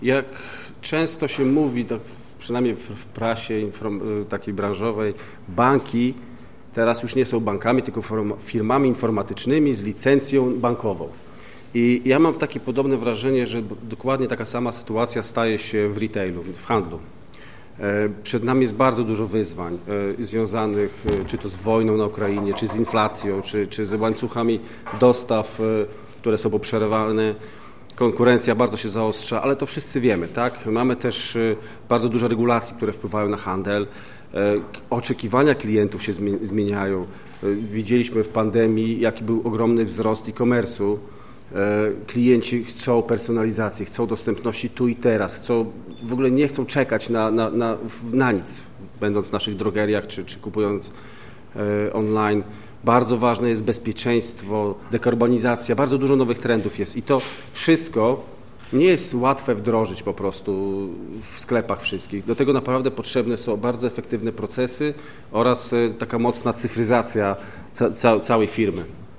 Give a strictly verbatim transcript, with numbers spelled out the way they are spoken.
Jak często się mówi, tak przynajmniej w prasie inform, takiej branżowej, banki teraz już nie są bankami, tylko firmami informatycznymi z licencją bankową. I ja mam takie podobne wrażenie, że dokładnie taka sama sytuacja staje się w retailu, w handlu. Przed nami jest bardzo dużo wyzwań związanych czy to z wojną na Ukrainie, czy z inflacją, czy, czy z łańcuchami dostaw, które są poprzerywane. Konkurencja bardzo się zaostrza, ale to wszyscy wiemy, tak? Mamy też bardzo dużo regulacji, które wpływają na handel. Oczekiwania klientów się zmieniają. Widzieliśmy w pandemii, jaki był ogromny wzrost e-commerce'u. Klienci chcą personalizacji, chcą dostępności tu i teraz, chcą, w ogóle nie chcą czekać na, na, na, na nic, będąc w naszych drogeriach czy, czy kupując online. Bardzo ważne jest bezpieczeństwo, dekarbonizacja, bardzo dużo nowych trendów jest i to wszystko nie jest łatwe wdrożyć po prostu w sklepach wszystkich. Do tego naprawdę potrzebne są bardzo efektywne procesy oraz taka mocna cyfryzacja ca- ca- całej firmy.